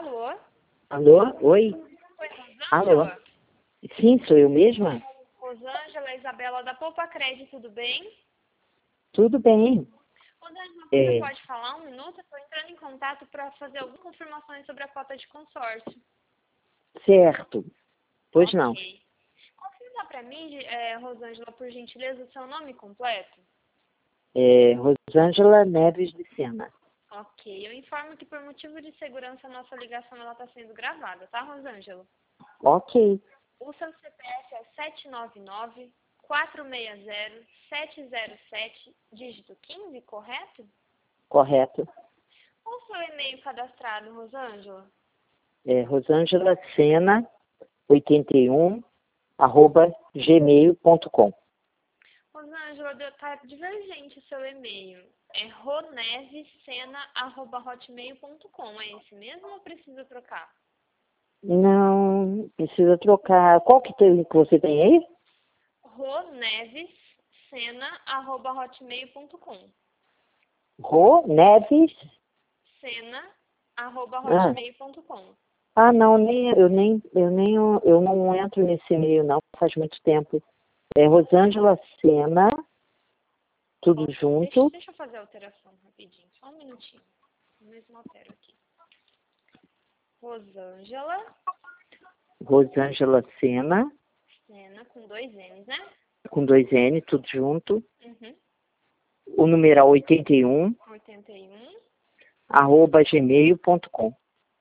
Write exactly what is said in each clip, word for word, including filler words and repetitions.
Alô? Alô? Oi? Oi, Rosângela? Alô? Sim, sou eu mesma? Rosângela, Isabela da Poupa Crédito, tudo bem? Tudo bem. Rosângela, você É, pode falar um minuto? Estou entrando em contato para fazer algumas confirmações sobre a cota de consórcio. certo. Pois não. Ok. Confirma para mim, é, Rosângela, por gentileza, o seu nome completo? É, Rosângela Neves de Sena. Ok. Eu informo que por motivo de segurança a nossa ligação está sendo gravada, tá, Rosângela? Ok. O seu C P F é sete nove nove, quatro seis zero, sete zero sete, dígito quinze, correto? Correto. Qual o seu e-mail cadastrado, Rosângela? É, Rosângela Sena oitenta e um arroba gmail ponto com. Rosângela, está divergente o seu e-mail. É ronevescena arroba hotmail ponto com. É esse mesmo ou precisa trocar? Não, precisa trocar. Qual que, tem, que você tem aí? ronevescena arroba hotmail ponto com. Rô Neves. Cena arroba Ah, hotmail ponto com. ah, não, nem, eu nem, eu nem, eu não entro nesse e-mail não, faz muito tempo. É Rosângela Sena, tudo Ok, deixa, junto. deixa eu fazer a alteração rapidinho, só um minutinho. Eu mesmo altero aqui. Rosângela, Rosângela Sena, Sena, com dois N's, né? com dois N, tudo junto. Uhum. O numeral oitenta e um, oitenta e um. arroba gmail ponto com.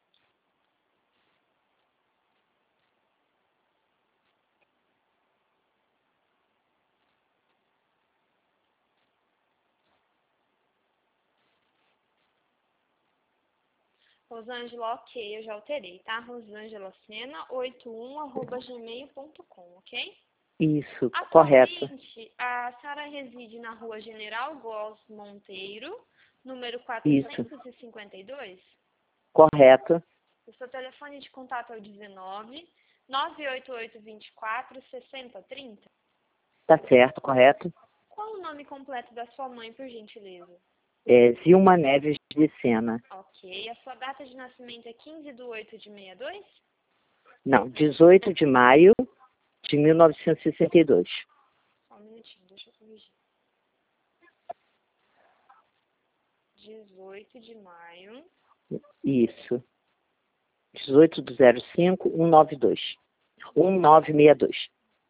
Rosângela, ok, eu já alterei, tá? Rosângela Sena, oitenta e um, arroba gmail ponto com, ok? Isso, correto. Atualmente, a senhora reside na rua General Góes Monteiro, número Isso, quatrocentos e cinquenta e dois. correto. O seu telefone de contato é o dezenove, nove oito oito, vinte e quatro, sessenta, trinta. Tá certo, correto. Qual o nome completo da sua mãe, por gentileza? É Zilma Neves de Sena. Ok. A sua data de nascimento é quinze de oito de sessenta e dois? Não, dezoito de maio de mil novecentos e sessenta e dois. Só um minutinho, deixa eu corrigir. dezoito de maio. Isso. dezoito do zero cinco, cento e noventa e dois. um nove seis dois.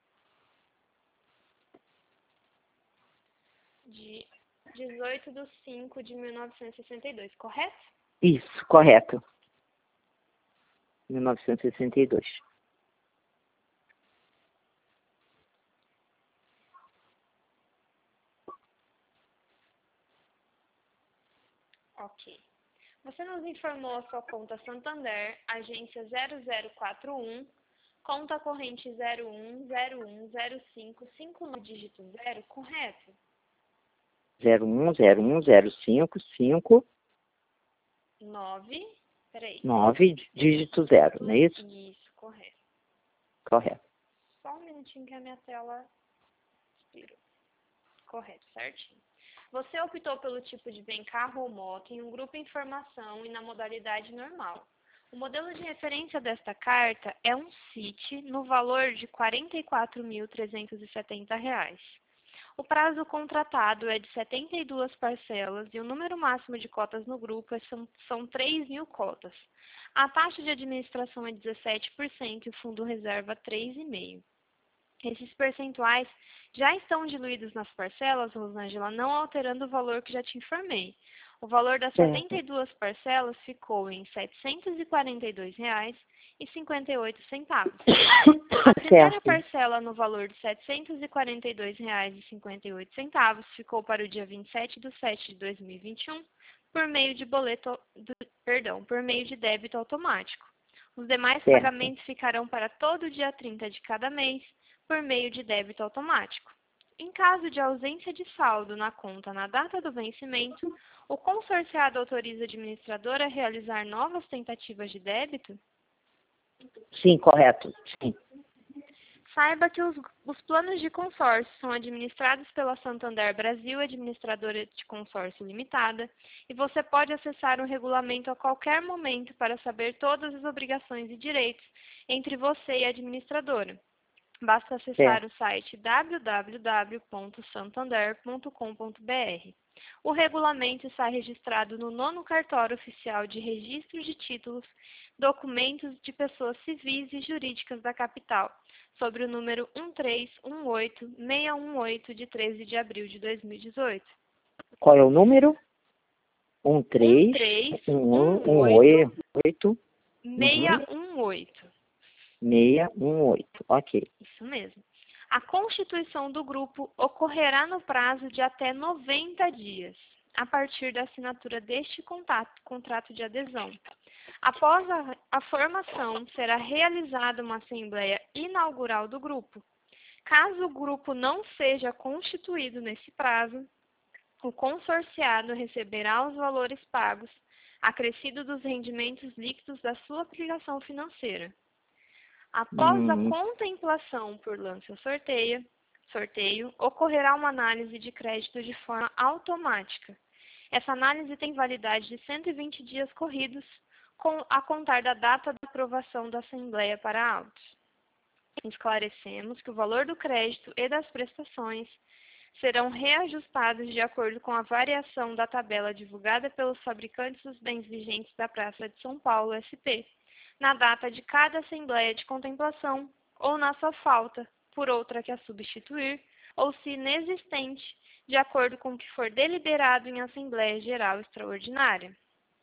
De dezoito de cinco de mil novecentos e sessenta e dois, correto? Isso, correto. mil novecentos e sessenta e dois. Ok. Você nos informou a sua conta Santander, agência zero zero quatro um, conta corrente zero um zero um zero cinco cinco no dígito zero, correto? zero um zero um zero cinco cinco nove, peraí. nove, dígito zero, não é isso? Isso, correto. Correto. Só um minutinho que a minha tela expirou. Correto, certinho. Você optou pelo tipo de bem carro ou moto em um grupo informação e na modalidade normal. O modelo de referência desta carta é um City no valor de quarenta e quatro mil trezentos e setenta reais. O prazo contratado é de setenta e duas parcelas e o número máximo de cotas no grupo é- são, são três mil cotas. A taxa de administração é dezessete por cento e o fundo reserva três vírgula cinco por cento. Esses percentuais já estão diluídos nas parcelas, Rosângela, não alterando o valor que já te informei. O valor das setenta Certo. e duas parcelas ficou em setecentos e quarenta e dois reais e cinquenta e oito centavos. A primeira Certo. parcela no valor de setecentos e quarenta e dois reais e cinquenta e oito centavos ficou para o dia vinte e sete de setembro de dois mil e vinte e um por meio de boleto, do, perdão, por meio de débito automático. Os demais Certo. pagamentos ficarão para todo dia trinta de cada mês por meio de débito automático. Em caso de ausência de saldo na conta na data do vencimento, o consorciado autoriza a administradora a realizar novas tentativas de débito? Sim, correto. Sim. Saiba que os, os planos de consórcio são administrados pela Santander Brasil, administradora de consórcio limitada, e você pode acessar o regulamento a qualquer momento para saber todas as obrigações e direitos entre você e a administradora. Basta acessar É. o site w w w ponto santander ponto com ponto b r. O regulamento está registrado no nono cartório oficial de registro de títulos, documentos de pessoas civis e jurídicas da capital, sobre o número um três um oito seis um oito, de treze de abril de dois mil e dezoito. Qual é o número? Um três um um oito seis um oito. seis um oito. Ok. Isso mesmo. A constituição do grupo ocorrerá no prazo de até noventa dias, a partir da assinatura deste contato, contrato de adesão. Após a, a formação, será realizada uma assembleia inaugural do grupo. Caso o grupo não seja constituído nesse prazo, o consorciado receberá os valores pagos, acrescido dos rendimentos líquidos da sua aplicação financeira. Após Hum. a contemplação por lance sorteio, sorteio, ocorrerá uma análise de crédito de forma automática. Essa análise tem validade de cento e vinte dias corridos, com, a contar da data da aprovação da Assembleia para autos. Esclarecemos que o valor do crédito e das prestações serão reajustados de acordo com a variação da tabela divulgada pelos fabricantes dos bens vigentes da Praça de São Paulo, S P, na data de cada assembleia de contemplação, ou na sua falta, por outra que a substituir, ou se inexistente, de acordo com o que for deliberado em Assembleia Geral Extraordinária.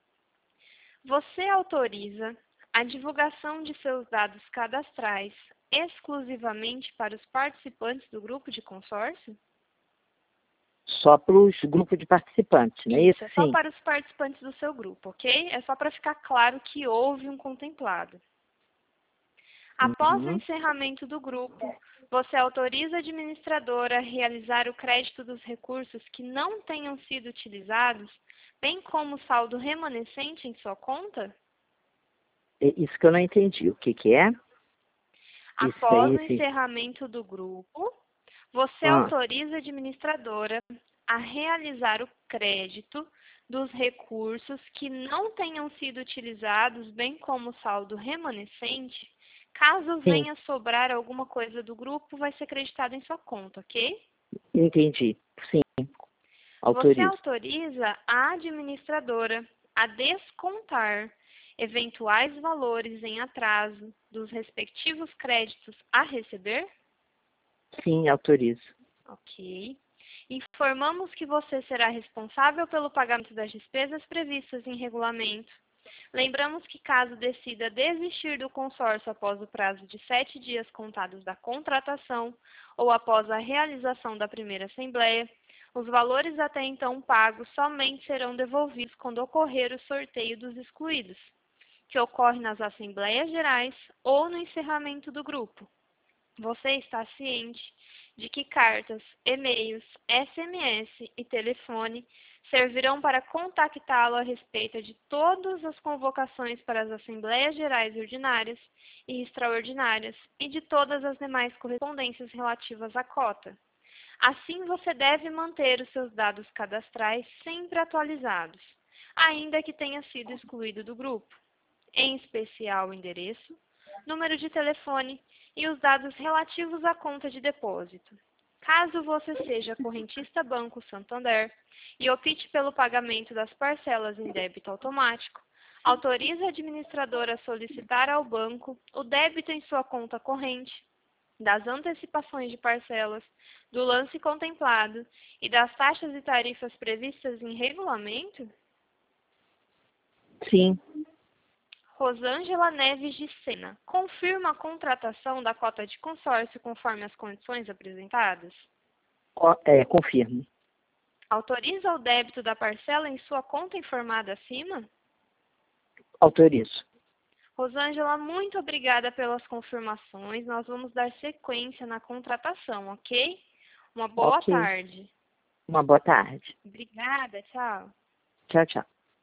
Você autoriza a divulgação de seus dados cadastrais exclusivamente para os participantes do grupo de consórcio? Só para os grupos de participantes, não é isso? Isso, é só Sim. para os participantes do seu grupo, ok? É só para ficar claro que houve um contemplado. Após Uhum. o encerramento do grupo, você autoriza a administradora a realizar o crédito dos recursos que não tenham sido utilizados, bem como o saldo remanescente em sua conta? É isso que eu não entendi. O que, que é? Após aí, o sim. encerramento do grupo, você Ah. autoriza a administradora a realizar o crédito dos recursos que não tenham sido utilizados, bem como o saldo remanescente. Caso Sim. venha sobrar alguma coisa do grupo, vai ser creditado em sua conta, ok? Entendi. Sim. Você Autorizo. autoriza a administradora a descontar eventuais valores em atraso dos respectivos créditos a receber? Sim, autorizo. Ok. Informamos que você será responsável pelo pagamento das despesas previstas em regulamento. Lembramos que, caso decida desistir do consórcio após o prazo de sete dias contados da contratação ou após a realização da primeira assembleia, os valores até então pagos somente serão devolvidos quando ocorrer o sorteio dos excluídos, que ocorre nas assembleias gerais ou no encerramento do grupo. Você está ciente de que cartas, e-mails, S M S e telefone servirão para contactá-lo a respeito de todas as convocações para as Assembleias Gerais Ordinárias e Extraordinárias e de todas as demais correspondências relativas à cota. Assim, você deve manter os seus dados cadastrais sempre atualizados, ainda que tenha sido excluído do grupo, em especial o endereço, número de telefone e os dados relativos à conta de depósito. Caso você seja correntista Banco Santander e opte pelo pagamento das parcelas em débito automático, autorize a administradora a solicitar ao banco o débito em sua conta corrente, das antecipações de parcelas, do lance contemplado e das taxas e tarifas previstas em regulamento? Sim. Rosângela Neves de Sena, confirma a contratação da cota de consórcio conforme as condições apresentadas? É, confirmo. Autoriza o débito da parcela em sua conta informada acima? Autorizo. Rosângela, muito obrigada pelas confirmações. Nós vamos dar sequência na contratação, ok? Uma boa Ok. tarde. Uma boa tarde. Obrigada, tchau. Tchau, tchau.